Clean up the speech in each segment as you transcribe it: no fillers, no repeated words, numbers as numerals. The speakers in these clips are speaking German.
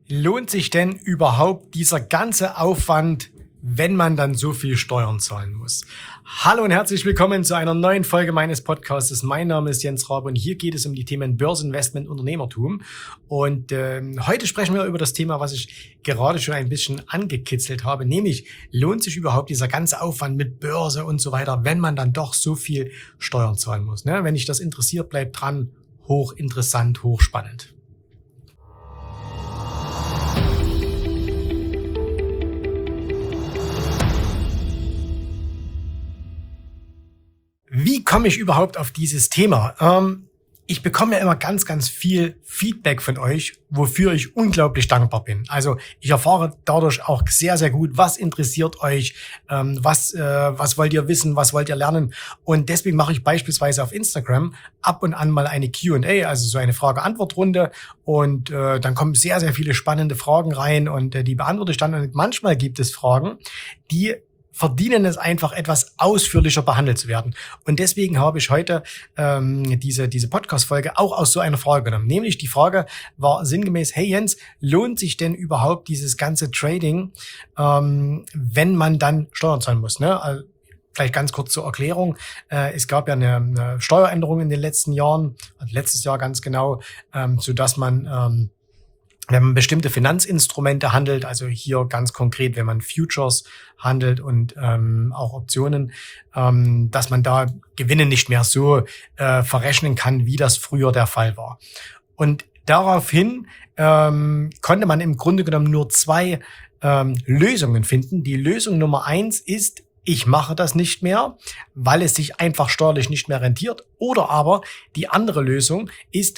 Lohnt sich denn überhaupt dieser ganze Aufwand, wenn man dann so viel Steuern zahlen muss? Hallo und herzlich willkommen zu einer neuen Folge meines Podcasts. Mein Name ist Jens Rabe und hier geht es um die Themen Börseninvestment, Unternehmertum. Und heute sprechen wir über das Thema, was ich gerade schon ein bisschen angekitzelt habe, nämlich lohnt sich überhaupt dieser ganze Aufwand mit Börse und so weiter, wenn man dann doch so viel Steuern zahlen muss. Ne? Wenn dich das interessiert, bleib dran. Hochinteressant, hochspannend. Wie komme ich überhaupt auf dieses Thema? Ich bekomme ja immer ganz viel Feedback von euch, wofür ich unglaublich dankbar bin. Also ich erfahre dadurch auch sehr gut, was interessiert euch, was wollt ihr wissen, was wollt ihr lernen. Und deswegen mache ich beispielsweise auf Instagram ab und an mal eine Q&A, also so eine Frage-Antwort-Runde. Und dann kommen sehr viele spannende Fragen rein und die beantworte ich dann. Und manchmal gibt es Fragen, die verdienen es einfach, etwas ausführlicher behandelt zu werden. Und deswegen habe ich heute diese Podcast-Folge auch aus so einer Frage genommen. Nämlich die Frage war sinngemäß, hey Jens, lohnt sich denn überhaupt dieses ganze Trading, wenn man dann Steuern zahlen muss? Ne? Also, vielleicht ganz kurz zur Erklärung. Es gab ja eine Steueränderung in den letzten Jahren, letztes Jahr ganz genau, sodass man wenn man bestimmte Finanzinstrumente handelt, also hier ganz konkret, wenn man Futures handelt und auch Optionen, dass man da Gewinne nicht mehr so verrechnen kann, wie das früher der Fall war. Und daraufhin konnte man im Grunde genommen nur zwei Lösungen finden. Die Lösung Nummer 1 ist, ich mache das nicht mehr, weil es sich einfach steuerlich nicht mehr rentiert. Oder aber die andere Lösung ist,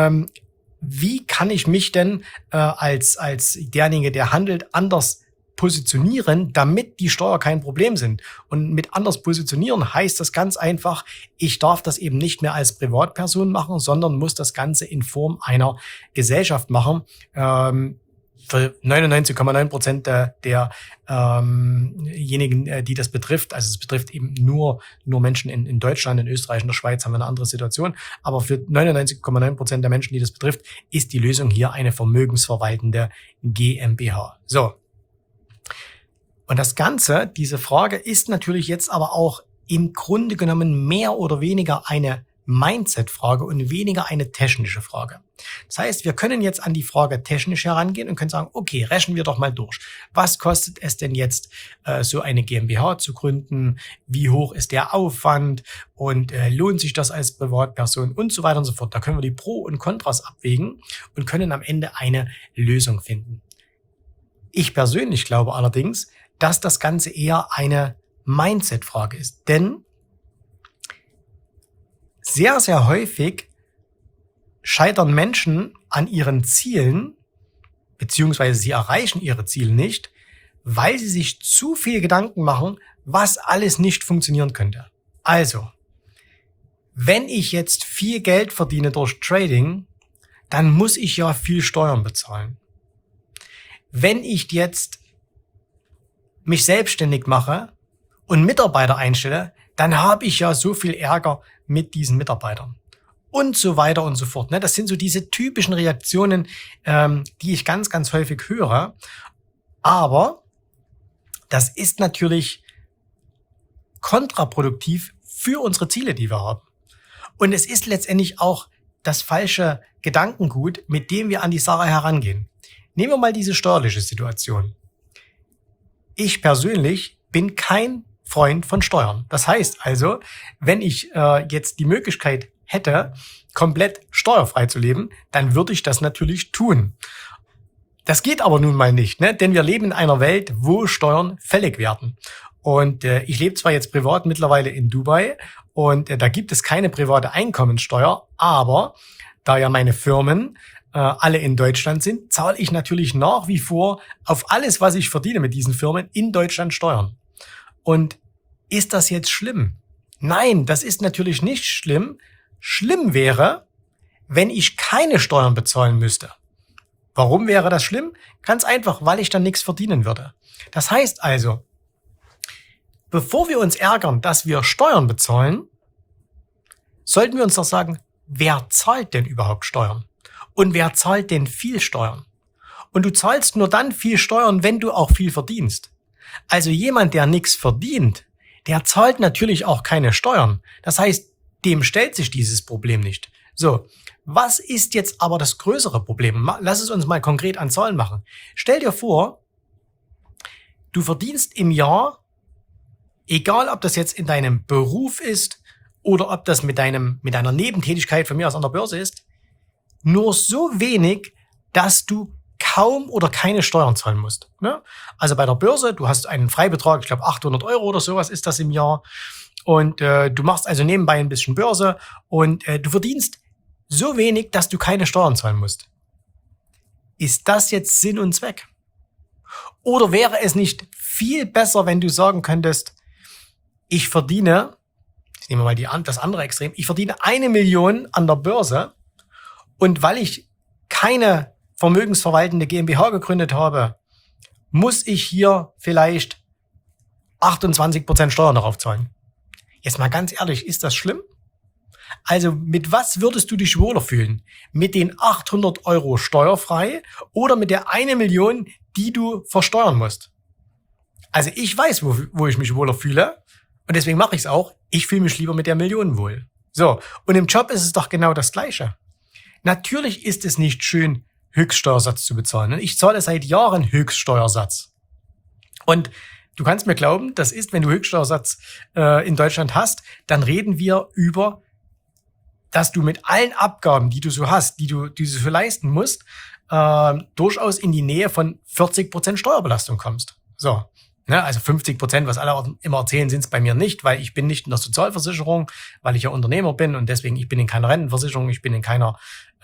wie kann ich mich denn als derjenige, der handelt, anders positionieren, damit die Steuer kein Problem sind? Und mit anders positionieren heißt das ganz einfach, ich darf das eben nicht mehr als Privatperson machen, sondern muss das Ganze in Form einer Gesellschaft machen. Für 99,9% derjenigen, die das betrifft, also es betrifft eben nur Menschen in Deutschland, in Österreich, in der Schweiz haben wir eine andere Situation, aber für 99,9% der Menschen, die das betrifft, ist die Lösung hier eine vermögensverwaltende GmbH. So. Und das Ganze, diese Frage ist natürlich jetzt aber auch im Grunde genommen mehr oder weniger eine Mindset-Frage und weniger eine technische Frage. Das heißt, wir können jetzt an die Frage technisch herangehen und können sagen, okay, rechnen wir doch mal durch. Was kostet es denn jetzt, so eine GmbH zu gründen? Wie hoch ist der Aufwand? Und lohnt sich das als Privatperson? Und so weiter und so fort. Da können wir die Pro und Kontras abwägen und können am Ende eine Lösung finden. Ich persönlich glaube allerdings, dass das Ganze eher eine Mindset-Frage ist. Denn sehr häufig scheitern Menschen an ihren Zielen, beziehungsweise sie erreichen ihre Ziele nicht, weil sie sich zu viel Gedanken machen, was alles nicht funktionieren könnte. Also, wenn ich jetzt viel Geld verdiene durch Trading, dann muss ich ja viel Steuern bezahlen. Wenn ich jetzt mich selbstständig mache und Mitarbeiter einstelle, dann habe ich ja so viel Ärger mit diesen Mitarbeitern. Und so weiter und so fort. Das sind so diese typischen Reaktionen, die ich ganz häufig höre. Aber das ist natürlich kontraproduktiv für unsere Ziele, die wir haben. Und es ist letztendlich auch das falsche Gedankengut, mit dem wir an die Sache herangehen. Nehmen wir mal diese steuerliche Situation. Ich persönlich bin kein Freund von Steuern. Das heißt also, wenn ich jetzt die Möglichkeit hätte, komplett steuerfrei zu leben, dann würde ich das natürlich tun. Das geht aber nun mal nicht, ne? Denn wir leben in einer Welt, wo Steuern fällig werden. Und ich lebe zwar jetzt privat mittlerweile in Dubai und da gibt es keine private Einkommensteuer, aber da ja meine Firmen alle in Deutschland sind, zahle ich natürlich nach wie vor auf alles, was ich verdiene mit diesen Firmen, in Deutschland Steuern. Und ist das jetzt schlimm? Nein, das ist natürlich nicht schlimm. Schlimm wäre, wenn ich keine Steuern bezahlen müsste. Warum wäre das schlimm? Ganz einfach, weil ich dann nichts verdienen würde. Das heißt also, bevor wir uns ärgern, dass wir Steuern bezahlen, sollten wir uns doch sagen, wer zahlt denn überhaupt Steuern? Und wer zahlt denn viel Steuern? Und du zahlst nur dann viel Steuern, wenn du auch viel verdienst. Also jemand, der nichts verdient, der zahlt natürlich auch keine Steuern. Das heißt, dem stellt sich dieses Problem nicht. So, was ist jetzt aber das größere Problem? Lass es uns mal konkret an Zahlen machen. Stell dir vor, du verdienst im Jahr, egal ob das jetzt in deinem Beruf ist oder ob das mit deiner Nebentätigkeit von mir aus an der Börse ist, nur so wenig, dass du kaum oder keine Steuern zahlen musst. Ne? Also bei der Börse, du hast einen Freibetrag, ich glaube 800 Euro oder sowas ist das im Jahr. Und du machst also nebenbei ein bisschen Börse und du verdienst so wenig, dass du keine Steuern zahlen musst. Ist das jetzt Sinn und Zweck? Oder wäre es nicht viel besser, wenn du sagen könntest, ich verdiene, jetzt nehmen wir mal das andere Extrem, ich verdiene 1 Million an der Börse und weil ich keine vermögensverwaltende GmbH gegründet habe, muss ich hier vielleicht 28% Steuern darauf zahlen. Jetzt mal ganz ehrlich, ist das schlimm? Also mit was würdest du dich wohler fühlen? Mit den 800 Euro steuerfrei oder mit der 1 Million, die du versteuern musst? Also ich weiß, wo ich mich wohler fühle und deswegen mache ich es auch. Ich fühle mich lieber mit der Million wohl. So, und im Job ist es doch genau das Gleiche. Natürlich ist es nicht schön, Höchststeuersatz zu bezahlen. Ich zahle seit Jahren Höchststeuersatz. Und du kannst mir glauben, das ist, wenn du Höchststeuersatz in Deutschland hast, dann reden wir über, dass du mit allen Abgaben, die du so hast, die du so leisten musst, durchaus in die Nähe von 40% Steuerbelastung kommst. So, ne, also 50%, was alle immer erzählen, sind es bei mir nicht, weil ich bin nicht in der Sozialversicherung, weil ich ja Unternehmer bin und deswegen, ich bin in keiner Rentenversicherung, ich bin in keiner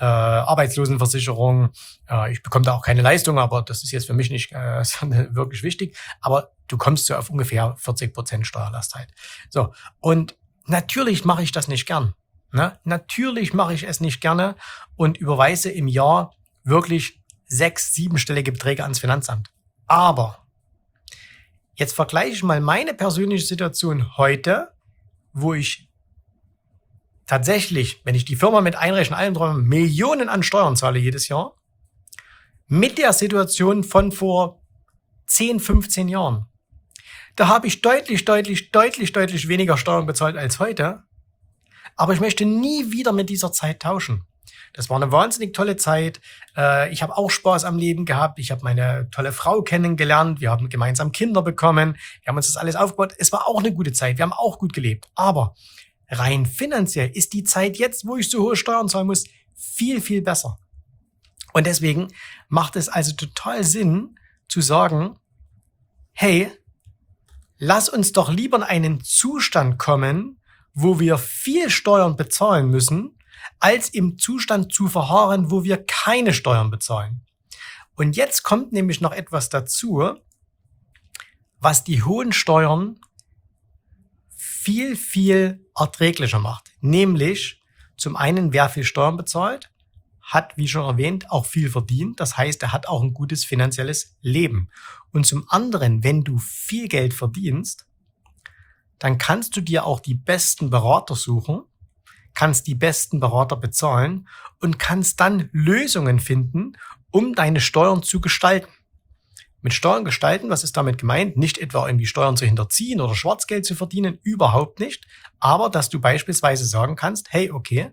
Arbeitslosenversicherung, ich bekomme da auch keine Leistung, aber das ist jetzt für mich nicht wirklich wichtig, aber du kommst so auf ungefähr 40% Steuerlast halt. So, und natürlich mache ich das nicht gern. Ne? Natürlich mache ich es nicht gerne und überweise im Jahr wirklich 6-, 7-stellige Beträge ans Finanzamt. Aber jetzt vergleiche ich mal meine persönliche Situation heute, wo ich tatsächlich, wenn ich die Firma mit einrechne, allen drum, Millionen an Steuern zahle jedes Jahr, mit der Situation von vor 10, 15 Jahren. Da habe ich deutlich weniger Steuern bezahlt als heute. Aber ich möchte nie wieder mit dieser Zeit tauschen. Das war eine wahnsinnig tolle Zeit. Ich habe auch Spaß am Leben gehabt. Ich habe meine tolle Frau kennengelernt. Wir haben gemeinsam Kinder bekommen. Wir haben uns das alles aufgebaut. Es war auch eine gute Zeit. Wir haben auch gut gelebt. Aber rein finanziell ist die Zeit jetzt, wo ich so hohe Steuern zahlen muss, viel, viel besser. Und deswegen macht es also total Sinn zu sagen, hey, lass uns doch lieber in einen Zustand kommen, wo wir viel Steuern bezahlen müssen, als im Zustand zu verharren, wo wir keine Steuern bezahlen. Und jetzt kommt nämlich noch etwas dazu, was die hohen Steuern viel, viel erträglicher macht. Nämlich zum einen, wer viel Steuern bezahlt, hat, wie schon erwähnt, auch viel verdient. Das heißt, er hat auch ein gutes finanzielles Leben. Und zum anderen, wenn du viel Geld verdienst, dann kannst du dir auch die besten Berater suchen, kannst die besten Berater bezahlen und kannst dann Lösungen finden, um deine Steuern zu gestalten. Mit Steuern gestalten, was ist damit gemeint? Nicht etwa irgendwie Steuern zu hinterziehen oder Schwarzgeld zu verdienen, überhaupt nicht. Aber dass du beispielsweise sagen kannst, hey, okay,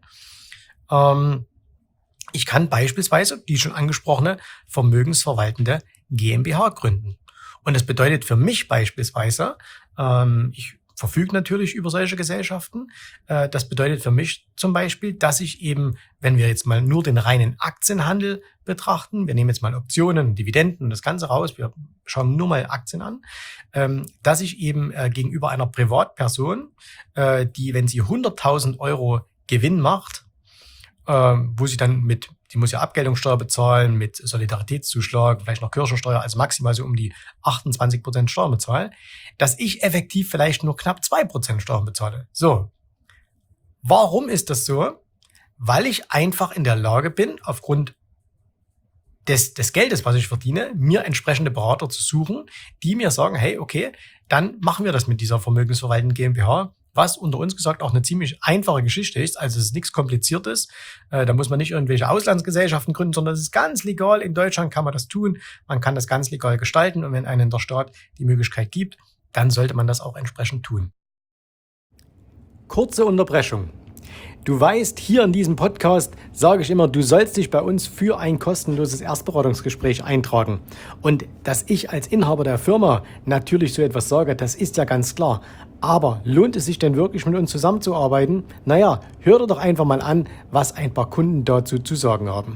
ich kann beispielsweise die schon angesprochene vermögensverwaltende GmbH gründen. Und das bedeutet für mich beispielsweise, ich verfüge natürlich über solche Gesellschaften. Das bedeutet für mich zum Beispiel, dass ich eben, wenn wir jetzt mal nur den reinen Aktienhandel betrachten, wir nehmen jetzt mal Optionen, Dividenden und das Ganze raus, wir schauen nur mal Aktien an, dass ich eben gegenüber einer Privatperson, die, wenn sie 100.000 Euro Gewinn macht, wo sie dann die muss ja Abgeltungssteuer bezahlen, mit Solidaritätszuschlag, vielleicht noch Kirchensteuer, also maximal so um die 28% Steuern bezahlen, dass ich effektiv vielleicht nur knapp 2% Steuern bezahle. So. Warum ist das so? Weil ich einfach in der Lage bin, aufgrund des Geldes, was ich verdiene, mir entsprechende Berater zu suchen, die mir sagen, hey, okay, dann machen wir das mit dieser vermögensverwaltenden GmbH was unter uns gesagt auch eine ziemlich einfache Geschichte ist. Also es ist nichts Kompliziertes. Da muss man nicht irgendwelche Auslandsgesellschaften gründen, sondern es ist ganz legal. In Deutschland kann man das tun. Man kann das ganz legal gestalten. Und wenn einem der Staat die Möglichkeit gibt, dann sollte man das auch entsprechend tun. Kurze Unterbrechung. Du weißt, hier in diesem Podcast sage ich immer, du sollst dich bei uns für ein kostenloses Erstberatungsgespräch eintragen. Und dass ich als Inhaber der Firma natürlich so etwas sage, das ist ja ganz klar. Aber lohnt es sich denn wirklich mit uns zusammenzuarbeiten? Naja, hör dir doch einfach mal an, was ein paar Kunden dazu zu sagen haben.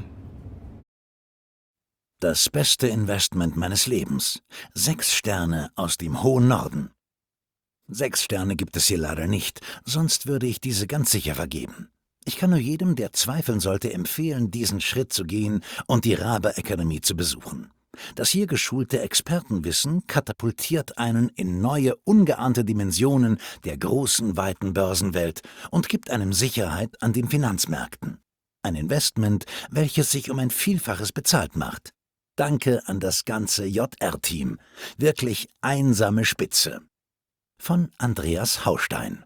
Das beste Investment meines Lebens. 6 Sterne aus dem hohen Norden. 6 Sterne gibt es hier leider nicht, sonst würde ich diese ganz sicher vergeben. Ich kann nur jedem, der zweifeln sollte, empfehlen, diesen Schritt zu gehen und die Rabe Academy zu besuchen. Das hier geschulte Expertenwissen katapultiert einen in neue, ungeahnte Dimensionen der großen, weiten Börsenwelt und gibt einem Sicherheit an den Finanzmärkten. Ein Investment, welches sich um ein Vielfaches bezahlt macht. Danke an das ganze JR-Team. Wirklich einsame Spitze. Von Andreas Haustein.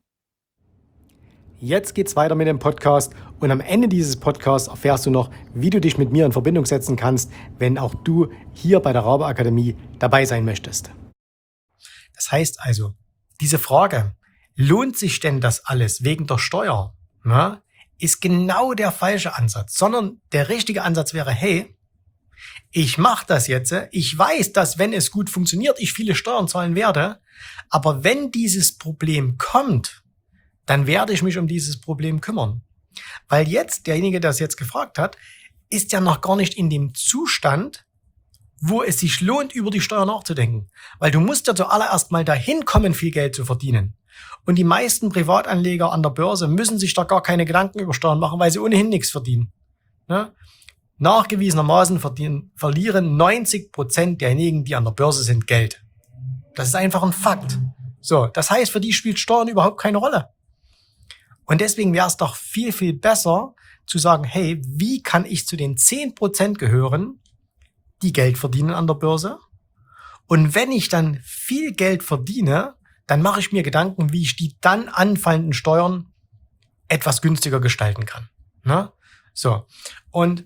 Jetzt geht's weiter mit dem Podcast und am Ende dieses Podcasts erfährst du noch, wie du dich mit mir in Verbindung setzen kannst, wenn auch du hier bei der Rabe Akademie dabei sein möchtest. Das heißt also, diese Frage, lohnt sich denn das alles wegen der Steuer, ist genau der falsche Ansatz, sondern der richtige Ansatz wäre, hey, ich mache das jetzt, ich weiß, dass wenn es gut funktioniert, ich viele Steuern zahlen werde, aber wenn dieses Problem kommt, dann werde ich mich um dieses Problem kümmern. Weil jetzt, derjenige, der es jetzt gefragt hat, ist ja noch gar nicht in dem Zustand, wo es sich lohnt, über die Steuer nachzudenken. Weil du musst ja zuallererst mal dahin kommen, viel Geld zu verdienen. Und die meisten Privatanleger an der Börse müssen sich da gar keine Gedanken über Steuern machen, weil sie ohnehin nichts verdienen. Ne? Nachgewiesenermaßen verlieren 90% derjenigen, die an der Börse sind, Geld. Das ist einfach ein Fakt. So, das heißt, für die spielt Steuern überhaupt keine Rolle. Und deswegen wäre es doch viel, viel besser zu sagen, hey, wie kann ich zu den 10% gehören, die Geld verdienen an der Börse? Und wenn ich dann viel Geld verdiene, dann mache ich mir Gedanken, wie ich die dann anfallenden Steuern etwas günstiger gestalten kann. Ne? So. Und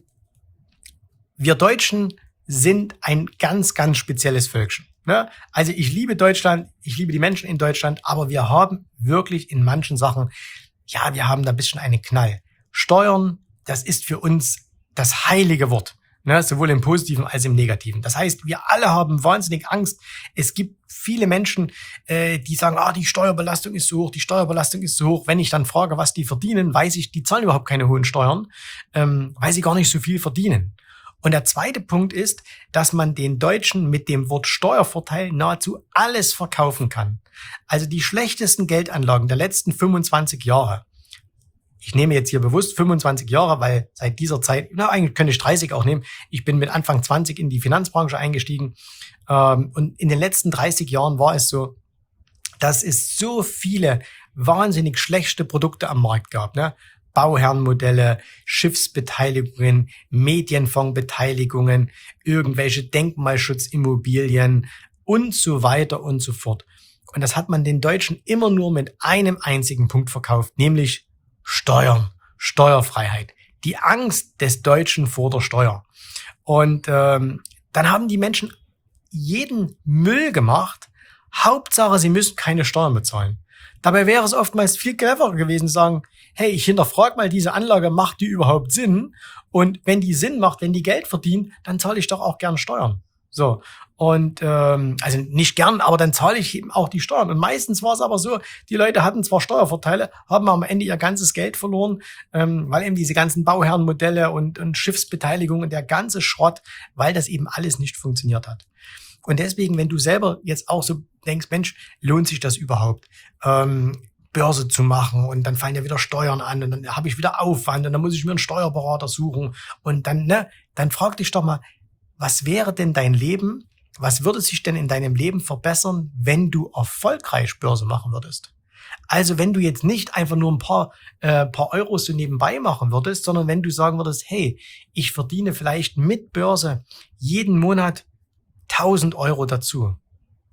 wir Deutschen sind ein ganz, ganz spezielles Völkchen. Ne? Also ich liebe Deutschland, ich liebe die Menschen in Deutschland, aber wir haben wirklich in manchen Sachen, ja, wir haben da ein bisschen einen Knall. Steuern, das ist für uns das heilige Wort, ne? Sowohl im Positiven als im Negativen. Das heißt, wir alle haben wahnsinnig Angst. Es gibt viele Menschen, die sagen, die Steuerbelastung ist so hoch, die Steuerbelastung ist so hoch. Wenn ich dann frage, was die verdienen, weiß ich, die zahlen überhaupt keine hohen Steuern, weil sie gar nicht so viel verdienen. Und der zweite Punkt ist, dass man den Deutschen mit dem Wort Steuervorteil nahezu alles verkaufen kann. Also die schlechtesten Geldanlagen der letzten 25 Jahre. Ich nehme jetzt hier bewusst 25 Jahre, weil seit dieser Zeit, eigentlich könnte ich 30 auch nehmen. Ich bin mit Anfang 20 in die Finanzbranche eingestiegen. Und in den letzten 30 Jahren war es so, dass es so viele wahnsinnig schlechte Produkte am Markt gab, ne? Bauherrenmodelle, Schiffsbeteiligungen, Medienfondsbeteiligungen, irgendwelche Denkmalschutzimmobilien und so weiter und so fort. Und das hat man den Deutschen immer nur mit einem einzigen Punkt verkauft, nämlich Steuern, Steuerfreiheit. Die Angst des Deutschen vor der Steuer. Und dann haben die Menschen jeden Müll gemacht. Hauptsache, sie müssen keine Steuern bezahlen. Dabei wäre es oftmals viel cleverer gewesen, zu sagen, hey, ich hinterfrage mal diese Anlage, macht die überhaupt Sinn? Und wenn die Sinn macht, wenn die Geld verdient, dann zahle ich doch auch gern Steuern. So. Und also nicht gern, aber dann zahle ich eben auch die Steuern. Und meistens war es aber so, die Leute hatten zwar Steuervorteile, haben am Ende ihr ganzes Geld verloren, weil eben diese ganzen Bauherrenmodelle und Schiffsbeteiligungen, der ganze Schrott, weil das eben alles nicht funktioniert hat. Und deswegen, wenn du selber jetzt auch so denkst, Mensch, lohnt sich das überhaupt, Börse zu machen, und dann fallen ja wieder Steuern an und dann habe ich wieder Aufwand und dann muss ich mir einen Steuerberater suchen und dann frag dich doch mal, was wäre denn dein Leben, was würde sich denn in deinem Leben verbessern, wenn du erfolgreich Börse machen würdest? Also wenn du jetzt nicht einfach nur ein paar Euros so nebenbei machen würdest, sondern wenn du sagen würdest, hey, ich verdiene vielleicht mit Börse jeden Monat 1.000 Euro dazu.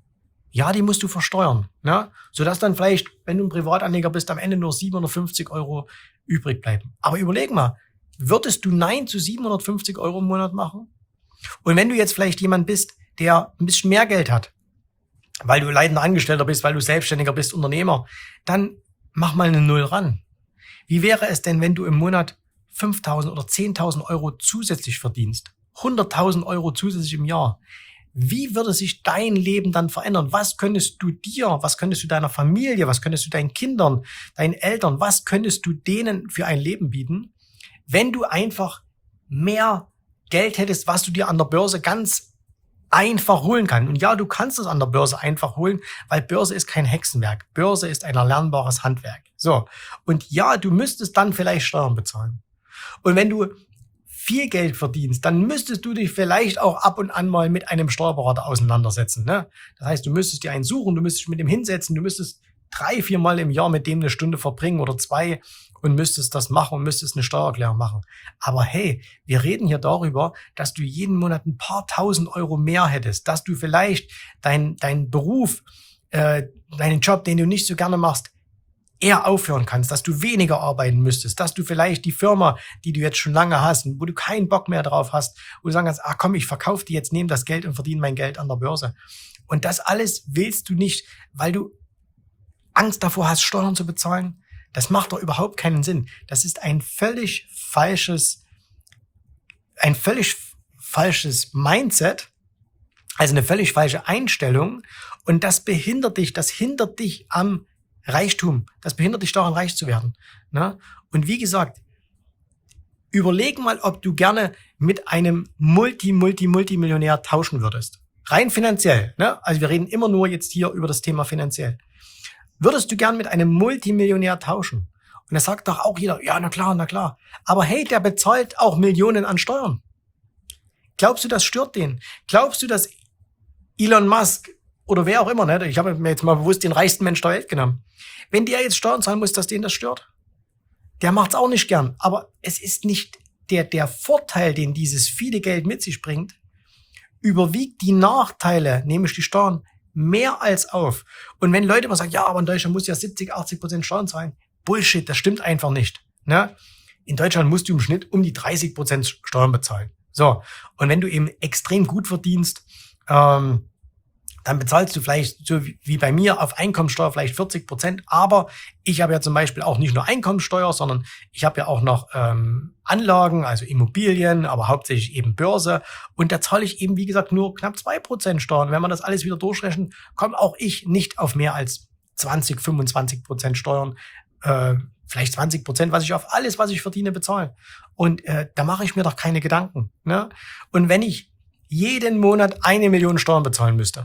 Ja, die musst du versteuern, ne? Sodass dann vielleicht, wenn du ein Privatanleger bist, am Ende nur 750 Euro übrig bleiben. Aber überleg mal, würdest du Nein zu 750 Euro im Monat machen? Und wenn du jetzt vielleicht jemand bist, der ein bisschen mehr Geld hat, weil du leitender Angestellter bist, weil du Selbstständiger bist, Unternehmer, dann mach mal eine Null ran. Wie wäre es denn, wenn du im Monat 5.000 oder 10.000 Euro zusätzlich verdienst? 100.000 Euro zusätzlich im Jahr. Wie würde sich dein Leben dann verändern? Was könntest du dir, was könntest du deiner Familie, was könntest du deinen Kindern, deinen Eltern, was könntest du denen für ein Leben bieten, wenn du einfach mehr Geld hättest, was du dir an der Börse ganz einfach holen kannst? Und ja, du kannst es an der Börse einfach holen, weil Börse ist kein Hexenwerk. Börse ist ein erlernbares Handwerk. So. Und ja, du müsstest dann vielleicht Steuern bezahlen. Und wenn du viel Geld verdienst, dann müsstest du dich vielleicht auch ab und an mal mit einem Steuerberater auseinandersetzen, ne? Das heißt, du müsstest dir einen suchen, du müsstest dich mit dem hinsetzen, du müsstest 3-4 Mal im Jahr mit dem eine Stunde verbringen oder 2 und müsstest das machen und müsstest eine Steuererklärung machen. Aber hey, wir reden hier darüber, dass du jeden Monat ein paar tausend Euro mehr hättest, dass du vielleicht deinen Beruf, deinen Job, den du nicht so gerne machst, eher aufhören kannst, dass du weniger arbeiten müsstest, dass du vielleicht die Firma, die du jetzt schon lange hast, wo du keinen Bock mehr drauf hast, wo du sagen kannst, komm, ich verkaufe die jetzt, nehme das Geld und verdiene mein Geld an der Börse. Und das alles willst du nicht, weil du Angst davor hast, Steuern zu bezahlen. Das macht doch überhaupt keinen Sinn. Das ist ein völlig falsches Mindset, also eine völlig falsche Einstellung. Und das hindert dich am Reichtum. Das behindert dich daran, reich zu werden. Ne? Und wie gesagt, überleg mal, ob du gerne mit einem Multimillionär tauschen würdest. Rein finanziell. Ne? Also wir reden immer nur jetzt hier über das Thema finanziell. Würdest du gern mit einem Multimillionär tauschen? Und da sagt doch auch jeder, ja, na klar, na klar. Aber hey, der bezahlt auch Millionen an Steuern. Glaubst du, das stört den? Glaubst du, dass Elon Musk oder wer auch immer, ne? Ich habe mir jetzt mal bewusst den reichsten Mensch der Welt genommen. Wenn der jetzt Steuern zahlen muss, dass den das stört, der macht's auch nicht gern. Aber es ist nicht der Vorteil, den dieses viele Geld mit sich bringt, überwiegt die Nachteile, nämlich die Steuern, mehr als auf. Und wenn Leute immer sagen, ja, aber in Deutschland muss ja 70-80% Steuern zahlen, Bullshit, das stimmt einfach nicht. Ne? In Deutschland musst du im Schnitt um die 30% Steuern bezahlen. So, und wenn du eben extrem gut verdienst, dann bezahlst du vielleicht, so wie bei mir, auf Einkommensteuer vielleicht 40%. Aber ich habe ja zum Beispiel auch nicht nur Einkommensteuer, sondern ich habe ja auch noch Anlagen, also Immobilien, aber hauptsächlich eben Börse. Und da zahle ich eben, wie gesagt, nur knapp 2% Steuern. Wenn man das alles wieder durchrechnet, komme auch ich nicht auf mehr als 20-25% Steuern. Vielleicht 20%, was ich auf alles, was ich verdiene, bezahle. Und da mache ich mir doch keine Gedanken. Ne? Und wenn ich jeden Monat 1 Million Steuern bezahlen müsste,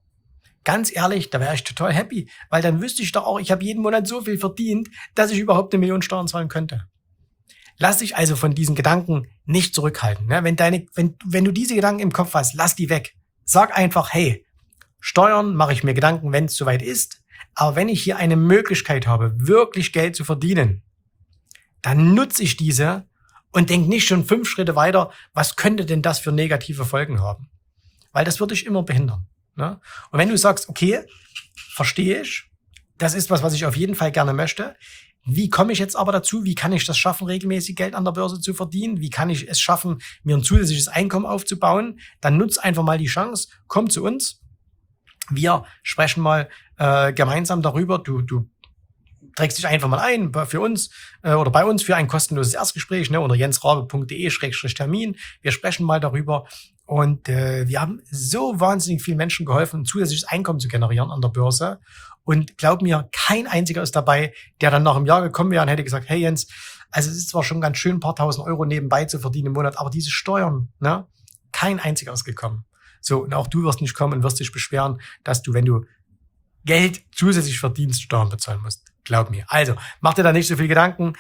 ganz ehrlich, da wäre ich total happy, weil dann wüsste ich doch auch, ich habe jeden Monat so viel verdient, dass ich überhaupt 1 Million Steuern zahlen könnte. Lass dich also von diesen Gedanken nicht zurückhalten. Ne? Wenn du diese Gedanken im Kopf hast, lass die weg. Sag einfach, hey, Steuern mache ich mir Gedanken, wenn es soweit ist. Aber wenn ich hier eine Möglichkeit habe, wirklich Geld zu verdienen, dann nutze ich diese und denk nicht schon 5 Schritte weiter, was könnte denn das für negative Folgen haben? Weil das würde dich immer behindern. Ne? Und wenn du sagst, okay, verstehe ich, das ist was ich auf jeden Fall gerne möchte. Wie komme ich jetzt aber dazu? Wie kann ich das schaffen, regelmäßig Geld an der Börse zu verdienen? Wie kann ich es schaffen, mir ein zusätzliches Einkommen aufzubauen? Dann nutz einfach mal die Chance, komm zu uns. Wir sprechen mal gemeinsam darüber. Du trägst dich einfach mal ein für uns oder bei uns für ein kostenloses Erstgespräch, ne, unter jensrabe.de/Termin. Wir sprechen mal darüber. Und wir haben so wahnsinnig vielen Menschen geholfen, ein zusätzliches Einkommen zu generieren an der Börse. Und glaub mir, kein einziger ist dabei, der dann nach einem Jahr gekommen wäre und hätte gesagt, hey Jens, also es ist zwar schon ganz schön, ein paar tausend Euro nebenbei zu verdienen im Monat, aber diese Steuern, ne, kein einziger ist gekommen. So, und auch du wirst nicht kommen und wirst dich beschweren, dass du, wenn du Geld zusätzlich verdienst, Steuern bezahlen musst. Glaub mir. Also, mach dir da nicht so viel Gedanken,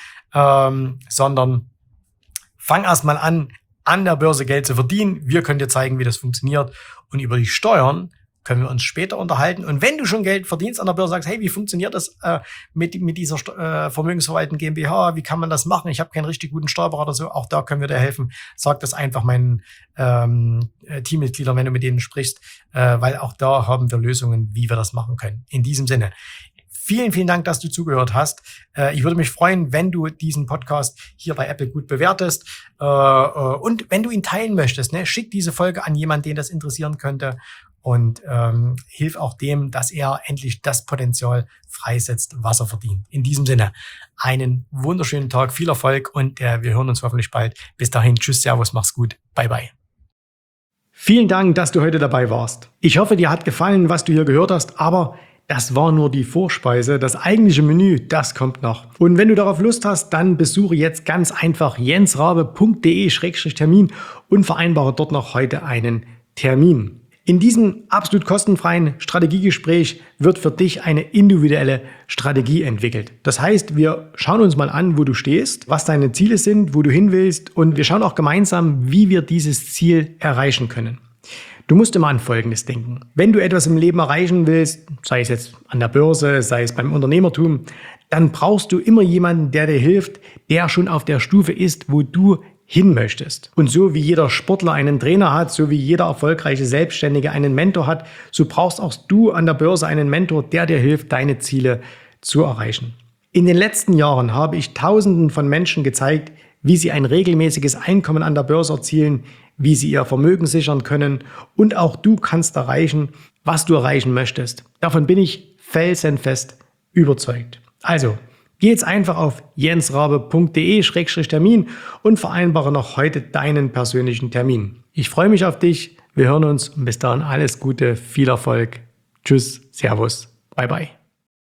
sondern fang erst mal an der Börse Geld zu verdienen. Wir können dir zeigen, wie das funktioniert. Und über die Steuern können wir uns später unterhalten. Und wenn du schon Geld verdienst an der Börse, sagst, hey, wie funktioniert das mit dieser Vermögensverwaltung GmbH? Wie kann man das machen? Ich habe keinen richtig guten Steuerberater, so auch da können wir dir helfen. Sag das einfach meinen Teammitgliedern, wenn du mit denen sprichst, weil auch da haben wir Lösungen, wie wir das machen können. In diesem Sinne. Vielen, vielen Dank, dass du zugehört hast. Ich würde mich freuen, wenn du diesen Podcast hier bei Apple gut bewertest. Und wenn du ihn teilen möchtest, ne, schick diese Folge an jemanden, den das interessieren könnte. Und hilf auch dem, dass er endlich das Potenzial freisetzt, was er verdient. In diesem Sinne, einen wunderschönen Tag, viel Erfolg und wir hören uns hoffentlich bald. Bis dahin, tschüss, servus, mach's gut, bye bye. Vielen Dank, dass du heute dabei warst. Ich hoffe, dir hat gefallen, was du hier gehört hast, aber das war nur die Vorspeise. Das eigentliche Menü, das kommt noch. Und wenn du darauf Lust hast, dann besuche jetzt ganz einfach jensrabe.de/Termin und vereinbare dort noch heute einen Termin. In diesem absolut kostenfreien Strategiegespräch wird für dich eine individuelle Strategie entwickelt. Das heißt, wir schauen uns mal an, wo du stehst, was deine Ziele sind, wo du hin willst und wir schauen auch gemeinsam, wie wir dieses Ziel erreichen können. Du musst immer an Folgendes denken. Wenn du etwas im Leben erreichen willst, sei es jetzt an der Börse, sei es beim Unternehmertum, dann brauchst du immer jemanden, der dir hilft, der schon auf der Stufe ist, wo du hin möchtest. Und so wie jeder Sportler einen Trainer hat, so wie jeder erfolgreiche Selbstständige einen Mentor hat, so brauchst auch du an der Börse einen Mentor, der dir hilft, deine Ziele zu erreichen. In den letzten Jahren habe ich Tausenden von Menschen gezeigt, wie sie ein regelmäßiges Einkommen an der Börse erzielen, wie sie ihr Vermögen sichern können und auch du kannst erreichen, was du erreichen möchtest. Davon bin ich felsenfest überzeugt. Also, geh jetzt einfach auf jensrabe.de/Termin und vereinbare noch heute deinen persönlichen Termin. Ich freue mich auf dich, wir hören uns und bis dahin alles Gute, viel Erfolg. Tschüss, Servus, bye bye.